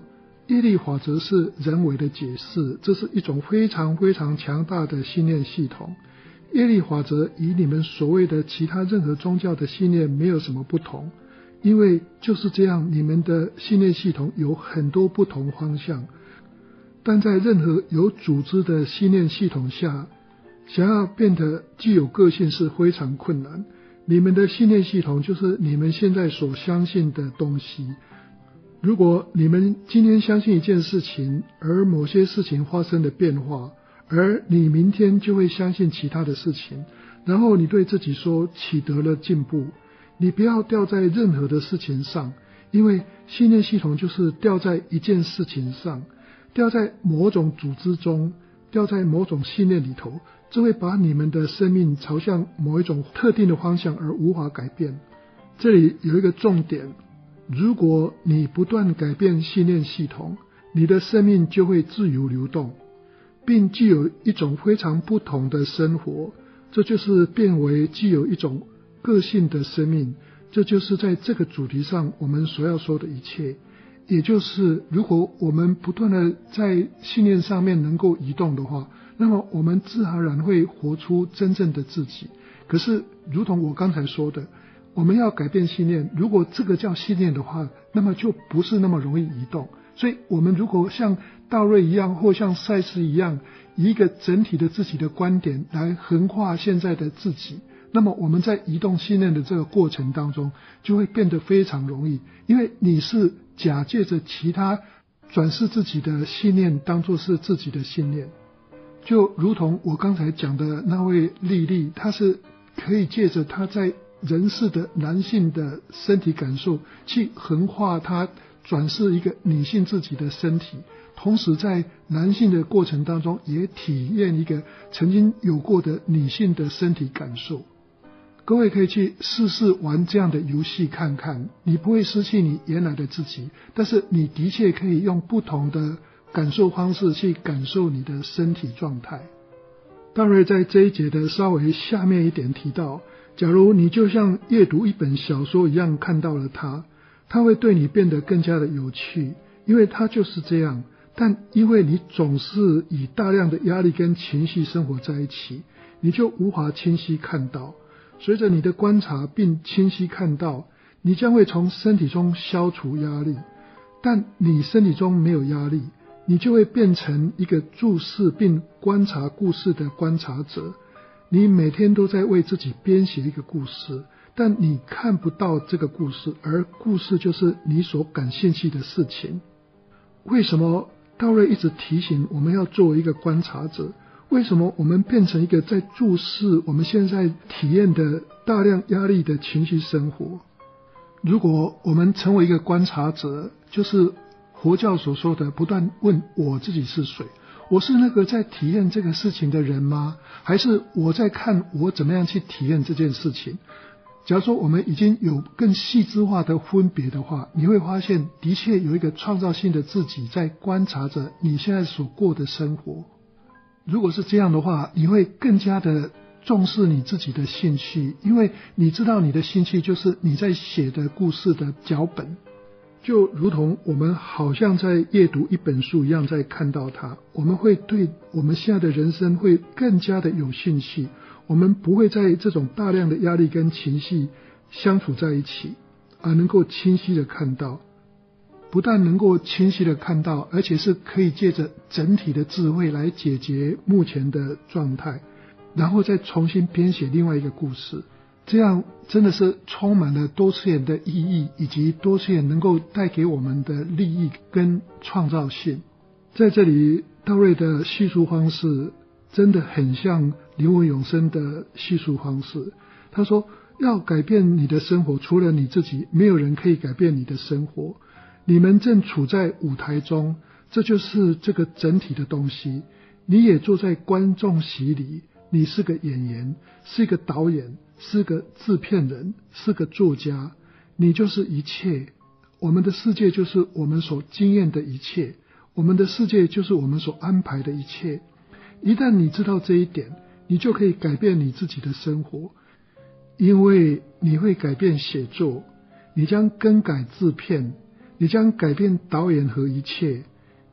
A: 业力法则是人为的解释，这是一种非常非常强大的信念系统。业力法则与你们所谓的其他任何宗教的信念没有什么不同，因为就是这样，你们的信念系统有很多不同方向，但在任何有组织的信念系统下，想要变得具有个性是非常困难。你们的信念系统就是你们现在所相信的东西。如果你们今天相信一件事情，而某些事情发生了变化，而你明天就会相信其他的事情，然后你对自己说取得了进步。你不要掉在任何的事情上，因为信念系统就是掉在一件事情上，掉在某种组织中，掉在某种信念里头，这会把你们的生命朝向某一种特定的方向而无法改变。这里有一个重点，如果你不断改变信念系统，你的生命就会自由流动，并具有一种非常不同的生活，这就是变为具有一种个性的生命。这就是在这个主题上我们所要说的一切，也就是如果我们不断的在信念上面能够移动的话，那么我们自然而然会活出真正的自己。可是如同我刚才说的，我们要改变信念，如果这个叫信念的话，那么就不是那么容易移动。所以我们如果像道瑞一样，或像赛斯一样，以一个整体的自己的观点来横跨现在的自己，那么我们在移动信念的这个过程当中就会变得非常容易，因为你是假借着其他转世自己的信念当作是自己的信念。就如同我刚才讲的那位莉莉，她是可以借着她在人世的男性的身体感受去横跨她转世一个女性自己的身体，同时在男性的过程当中也体验一个曾经有过的女性的身体感受。各位可以去试试玩这样的游戏看看，你不会失去你原来的自己，但是你的确可以用不同的感受方式去感受你的身体状态。道瑞在这一节的稍微下面一点提到，假如你就像阅读一本小说一样看到了它会对你变得更加的有趣，因为它就是这样。但因为你总是以大量的压力跟情绪生活在一起，你就无法清晰看到。随着你的观察并清晰看到，你将会从身体中消除压力。但你身体中没有压力，你就会变成一个注视并观察故事的观察者。你每天都在为自己编写一个故事，但你看不到这个故事，而故事就是你所感兴趣的事情。为什么道瑞一直提醒我们要作为一个观察者？为什么我们变成一个在注视我们现在体验的大量压力的情绪生活？如果我们成为一个观察者，就是佛教所说的不断问我自己是谁，我是那个在体验这个事情的人吗？还是我在看我怎么样去体验这件事情？假如说我们已经有更细致化的分别的话，你会发现的确有一个创造性的自己在观察着你现在所过的生活。如果是这样的话，你会更加的重视你自己的兴趣，因为你知道你的兴趣就是你在写的故事的脚本。就如同我们好像在阅读一本书一样在看到它，我们会对我们现在的人生会更加的有兴趣，我们不会在这种大量的压力跟情绪相处在一起，而能够清晰的看到。不但能够清晰的看到，而且是可以借着整体的智慧来解决目前的状态，然后再重新编写另外一个故事。这样真的是充满了多次元的意义，以及多次元能够带给我们的利益跟创造性。在这里道瑞的叙述方式真的很像灵魂永生的叙述方式。他说要改变你的生活，除了你自己，没有人可以改变你的生活。你们正处在舞台中，这就是这个整体的东西。你也坐在观众席里，你是个演员，是一个导演，是个制片人，是个作家，你就是一切。我们的世界就是我们所经验的一切，我们的世界就是我们所安排的一切。一旦你知道这一点，你就可以改变你自己的生活，因为你会改变写作，你将更改制片，你将改变导演和一切，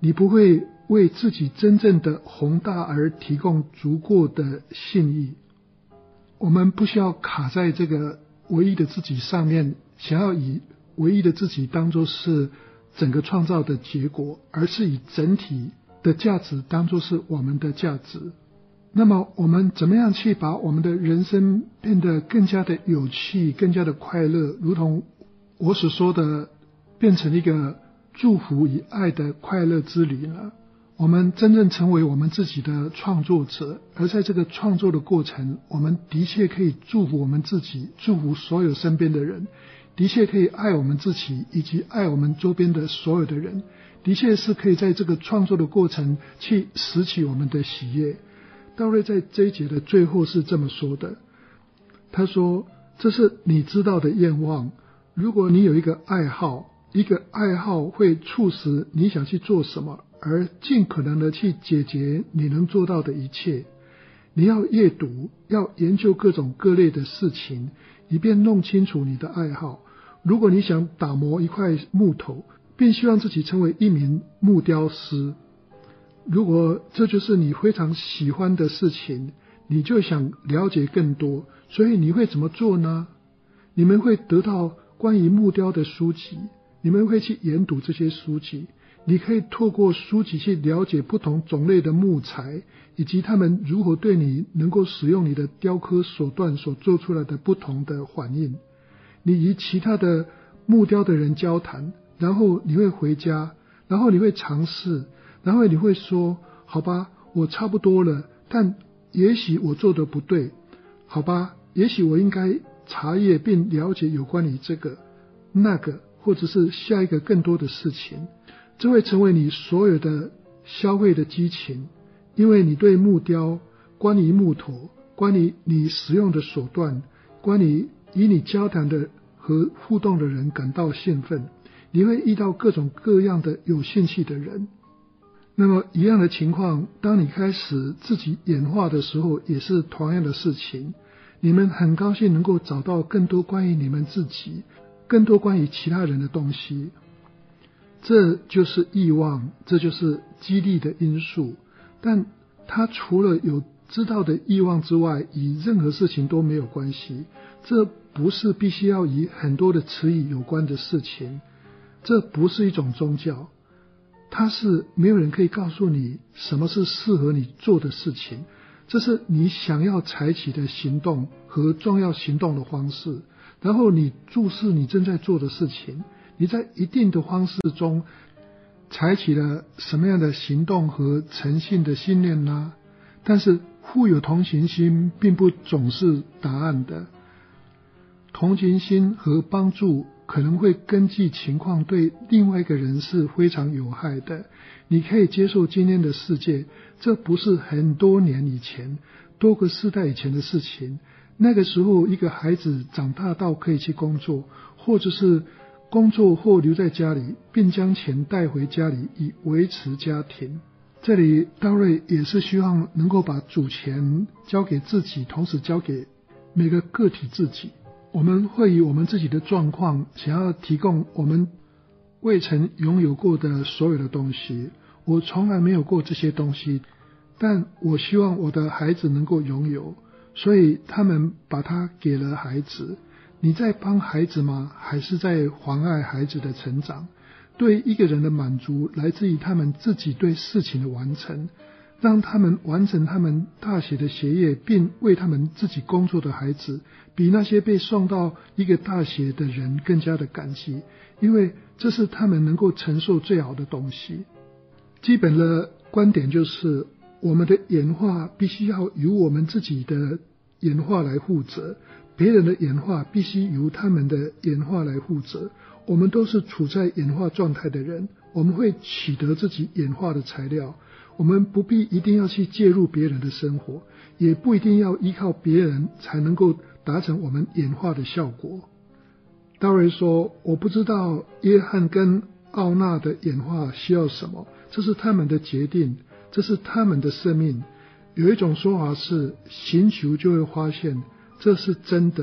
A: 你不会为自己真正的宏大而提供足够的信义。我们不需要卡在这个唯一的自己上面，想要以唯一的自己当作是整个创造的结果，而是以整体的价值当作是我们的价值。那么我们怎么样去把我们的人生变得更加的有趣，更加的快乐，如同我所说的，变成一个祝福与爱的快乐之旅呢？我们真正成为我们自己的创作者，而在这个创作的过程，我们的确可以祝福我们自己，祝福所有身边的人，的确可以爱我们自己以及爱我们周边的所有的人，的确是可以在这个创作的过程去拾起我们的喜悦。道瑞在这一节的最后是这么说的，他说，这是你知道的愿望，如果你有一个爱好会促使你想去做什么，而尽可能的去解决你能做到的一切。你要阅读，要研究各种各类的事情，以便弄清楚你的爱好。如果你想打磨一块木头，并希望自己成为一名木雕师，如果这就是你非常喜欢的事情，你就想了解更多，所以你会怎么做呢？你们会得到关于木雕的书籍，你们会去研读这些书籍，你可以透过书籍去了解不同种类的木材，以及他们如何对你能够使用你的雕刻手段所做出来的不同的反应。你与其他的木雕的人交谈，然后你会回家，然后你会尝试，然后你会说，好吧，我差不多了，但也许我做得不对，好吧，也许我应该查阅并了解有关于这个那个，或者是下一个更多的事情。这会成为你所有的消费的激情，因为你对木雕，关于木头，关于你使用的手段，关于与你交谈的和互动的人感到兴奋。你会遇到各种各样的有兴趣的人。那么一样的情况，当你开始自己演化的时候，也是同样的事情。你们很高兴能够找到更多关于你们自己，更多关于其他人的东西。这就是欲望，这就是激励的因素。但它除了有知道的欲望之外，与任何事情都没有关系。这不是必须要与很多的词语有关的事情，这不是一种宗教，它是没有人可以告诉你什么是适合你做的事情，这是你想要采取的行动和重要行动的方式。然后你注视你正在做的事情，你在一定的方式中采取了什么样的行动和诚信的信念呢？但是富有同情心并不总是答案的，同情心和帮助可能会根据情况对另外一个人是非常有害的。你可以接受今天的世界，这不是很多年以前，多个世代以前的事情。那个时候一个孩子长大到可以去工作，或者是工作后留在家里，并将钱带回家里以维持家庭。这里道瑞也是希望能够把主权交给自己，同时交给每个个体自己。我们会以我们自己的状况想要提供我们未曾拥有过的所有的东西。我从来没有过这些东西，但我希望我的孩子能够拥有，所以他们把它给了孩子。你在帮孩子吗？还是在妨碍孩子的成长？对一个人的满足来自于他们自己对事情的完成，让他们完成他们大学的学业并为他们自己工作的孩子，比那些被送到一个大学的人更加的感激，因为这是他们能够承受最好的东西。基本的观点就是，我们的演化必须要由我们自己的演化来负责，别人的演化必须由他们的演化来负责。我们都是处在演化状态的人，我们会取得自己演化的材料，我们不必一定要去介入别人的生活，也不一定要依靠别人才能够达成我们演化的效果。道瑞说，我不知道约翰跟奥纳的演化需要什么，这是他们的决定，这是他们的生命。有一种说法是，寻求就会发现，这是真的。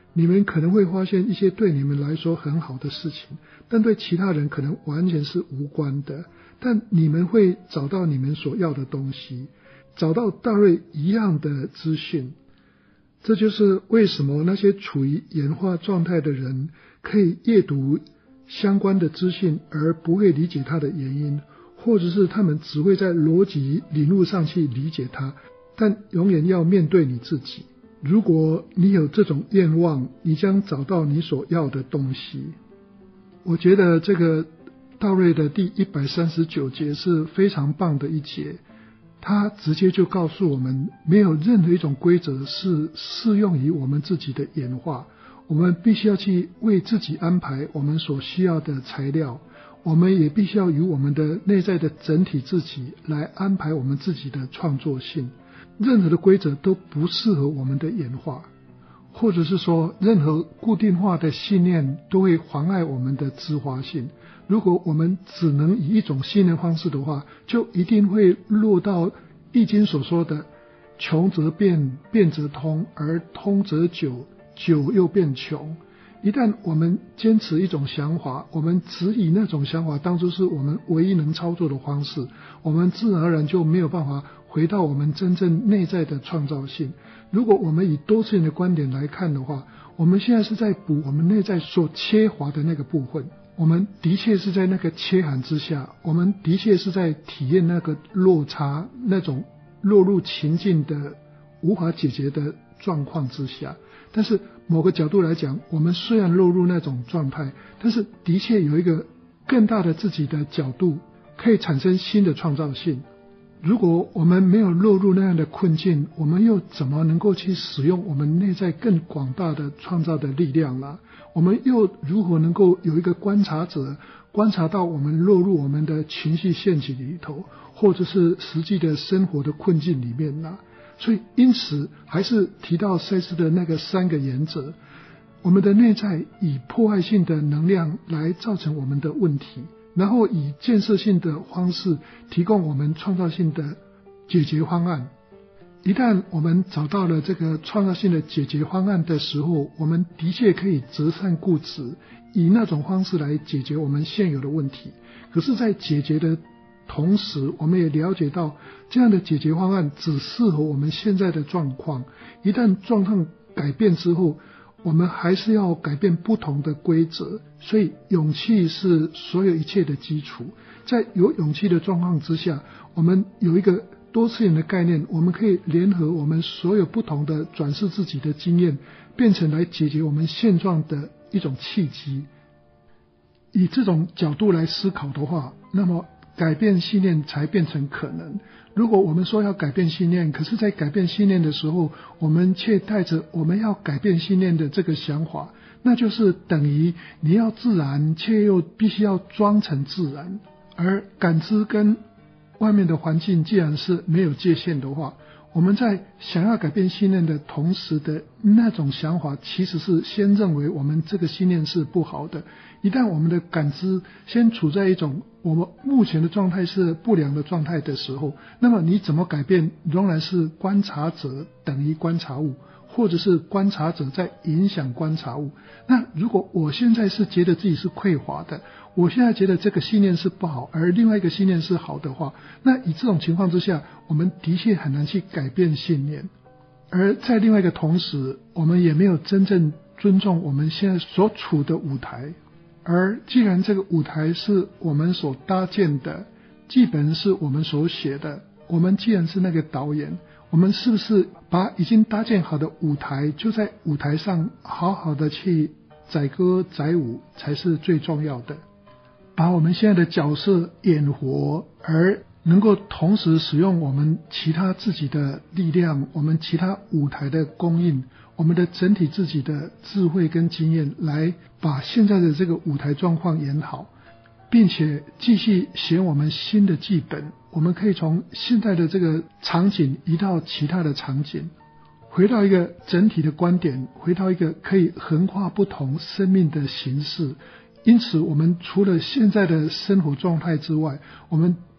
A: 你们可能会发现一些对你们来说很好的事情，但对其他人可能完全是无关的，但你们会找到你们所要的东西，找到大卫一样的资讯。这就是为什么那些处于演化状态的人可以阅读相关的资讯而不会理解它的原因，或者是他们只会在逻辑领悟上去理解它，但永远要面对你自己。如果你有这种愿望，你将找到你所要的东西。我觉得这个大卫的第139节是非常棒的一节，他直接就告诉我们，没有任何一种规则是适用于我们自己的演化，我们必须要去为自己安排我们所需要的材料，我们也必须要由我们的内在的整体自己来安排我们自己的创作性。任何的规则都不适合我们的演化，或者是说任何固定化的信念都会妨碍我们的自发性。如果我们只能以一种信念方式的话，就一定会落到易经所说的穷则变，变则通，而通则久，久又变穷。一旦我们坚持一种想法，我们只以那种想法当作是我们唯一能操作的方式，我们自然而然就没有办法回到我们真正内在的创造性。如果我们以多次元的观点来看的话，我们现在是在补我们内在所缺乏的那个部分，我们的确是在那个缺憾之下，我们的确是在体验那个落差，那种落入情境的无法解决的状况之下。但是某个角度来讲，我们虽然落入那种状态，但是的确有一个更大的自己的角度，可以产生新的创造性。如果我们没有落入那样的困境，我们又怎么能够去使用我们内在更广大的创造的力量呢？我们又如何能够有一个观察者，观察到我们落入我们的情绪陷阱里头，或者是实际的生活的困境里面呢？所以因此还是提到赛斯的那个3个原则，我们的内在以破坏性的能量来造成我们的问题，然后以建设性的方式提供我们创造性的解决方案。一旦我们找到了这个创造性的解决方案的时候，我们的确可以择善固执，以那种方式来解决我们现有的问题。可是在解决的同时，我们也了解到这样的解决方案只适合我们现在的状况，一旦状况改变之后，我们还是要改变不同的规则。所以勇气是所有一切的基础。在有勇气的状况之下，我们有一个多次元的概念，我们可以联合我们所有不同的转世自己的经验，变成来解决我们现状的一种契机。以这种角度来思考的话，那么改变信念才变成可能。如果我们说要改变信念，可是在改变信念的时候，我们却带着我们要改变信念的这个想法，那就是等于你要自然，却又必须要装成自然。而感知跟外面的环境既然是没有界限的话，我们在想要改变信念的同时的那种想法，其实是先认为我们这个信念是不好的。一旦我们的感知先处在一种我们目前的状态是不良的状态的时候，那么你怎么改变仍然是观察者等于观察物，或者是观察者在影响观察物。那如果我现在是觉得自己是匮乏的，我现在觉得这个信念是不好，而另外一个信念是好的话，那以这种情况之下，我们的确很难去改变信念。而在另外一个同时，我们也没有真正尊重我们现在所处的舞台。而既然这个舞台是我们所搭建的，剧本是我们所写的，我们既然是那个导演，我们是不是把已经搭建好的舞台，就在舞台上好好的去载歌载舞才是最重要的。把我们现在的角色演活，而能够同时使用我们其他自己的力量，我们其他舞台的供应，我们的整体自己的智慧跟经验，来把现在的这个舞台状况演好，并且继续写我们新的剧本。我们可以从现在的这个场景移到其他的场景，回到一个整体的观点，回到一个可以横跨不同生命的形式。因此我们除了现在的生活状态之外，我们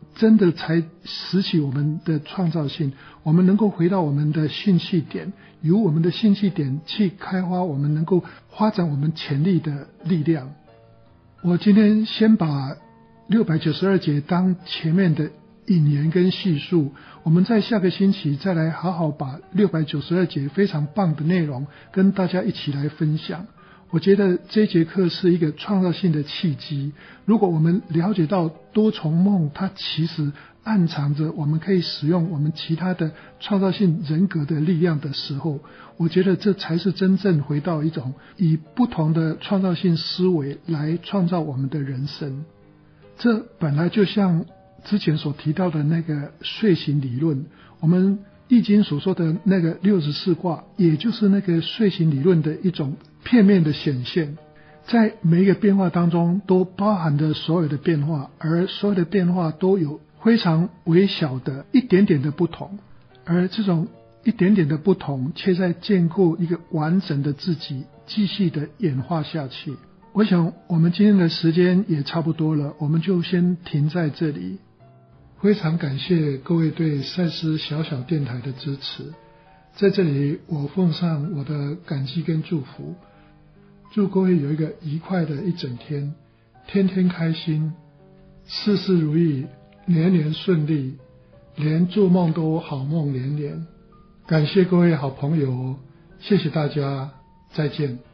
A: 真的才拾起我们的创造性，我们能够回到我们的兴趣点，由我们的兴趣点去开发我们能够发展我们潜力的力量。我今天先把692节当前面的引言跟叙述，我们在下个星期再来好好把692节非常棒的内容跟大家一起来分享。我觉得这节课是一个创造性的契机，如果我们了解到多重梦它其实暗藏着我们可以使用我们其他的创造性人格的力量的时候，我觉得这才是真正回到一种以不同的创造性思维来创造我们的人生。这本来就像之前所提到的那个睡醒理论，我们易经所说的那个64卦，也就是那个睡醒理论的一种片面的显现，在每一个变化当中都包含着所有的变化，而所有的变化都有非常微小的一点点的不同，而这种一点点的不同却在建构一个完整的自己，继续的演化下去。我想我们今天的时间也差不多了，我们就先停在这里。非常感谢各位对赛斯小小电台的支持，在这里我奉上我的感激跟祝福，祝各位有一个愉快的一整天，天天开心，事事如意，年年顺利，连做梦都好梦连连。感谢各位好朋友，谢谢大家，再见。